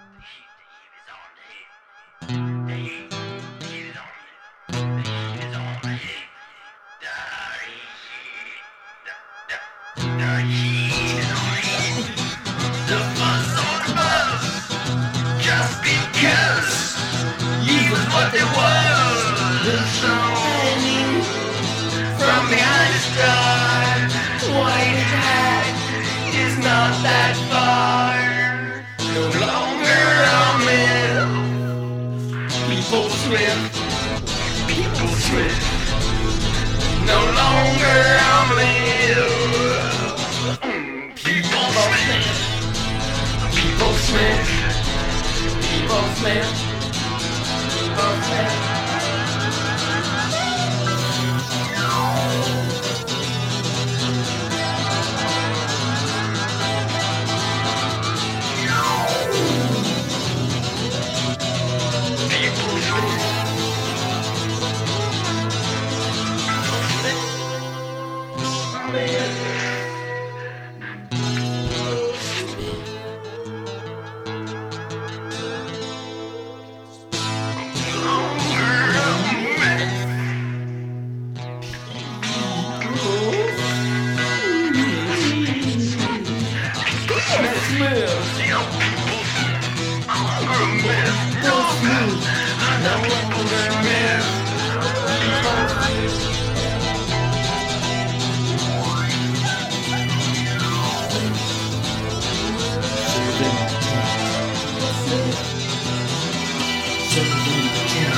Just because you was what they was, the shining from behind the star. White hat is not that far. No longer I'm in People Smith. People Smith. No longer I'm in People Smith. People Smith. People Smith. People Smith. Seven,